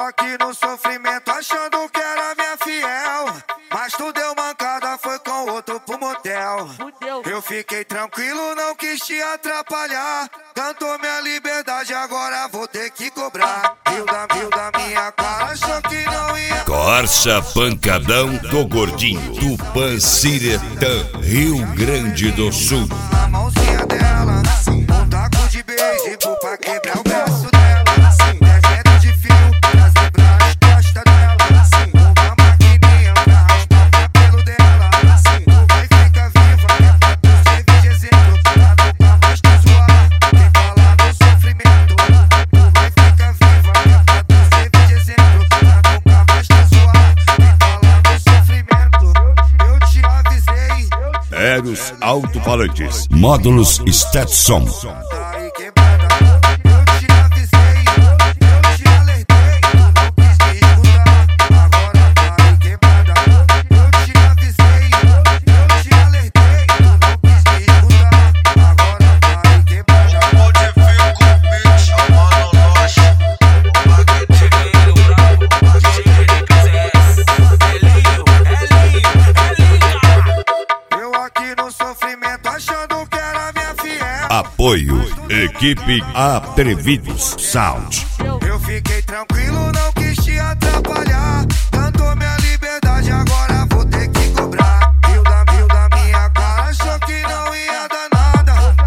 aqui no sofrimento achando que era minha fiel, mas tu deu mancada, foi com outro pro motel. Eu fiquei tranquilo, não quis te atrapalhar. Cantou minha liberdade, agora vou ter que cobrar. Rio da minha cara, achou que não ia. Corsa Pancadão do Gordinho, Tupanciretã, Rio Grande do Sul. A mãozinha dela, um taco de beisebol pra quebrar o braço dela. 10 metros de fio pra zebrar as costas dela. Uma maquininha pra raspar o cabelo dela. Tu vai ficar viva, é pra tu servir de exemplo. Pra nunca mais te zoar, tem falar do sofrimento. Tu vai ficar viva, é pra tu servir de exemplo. Pra nunca mais te zoar, tem falar do sofrimento. Eu te avisei. Eros Alto-Falantes, módulos Stetson. Tá quebrada, eu te avisei, eu te alertei, tu não quis me escutar, agora tá quebrada. Eu te avisei, eu te alertei, tu não quis me escutar, agora tá quebrada. Pode vir comigo, chamando nós. O bagueteiro bravo, Eu aqui no sofrimento achando que era minha fiel. Apoio, equipe Atrevidos Sound. Eu fiquei tranquilo, não quis te atrapalhar. Cantou minha liberdade, agora vou ter que cobrar. Rio da minha cara, achou que não ia dar nada.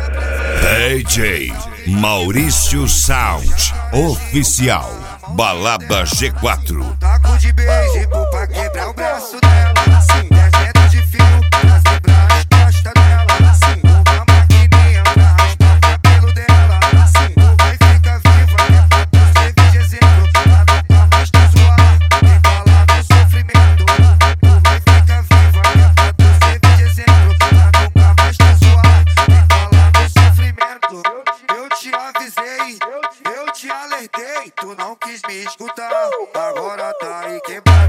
DJ Maurício Sound, oficial, Balada G4. Taco de beisebol pra quebrar o braço dela. 10 metros de fio pra zebrar as costas dela. Uma maquininha pra raspar o cabelo dela. Tu vai ficar viva, é pra tu servir de exemplo. Pra nunca mais te zoar, tem falar do sofrimento. Tu vai ficar viva, é pra tu servir de exemplo. Pra nunca mais te zoar, tem falar do sofrimento. Eu te avisei, eu te alertei, tu não quis me escutar, agora tá aí quebrado.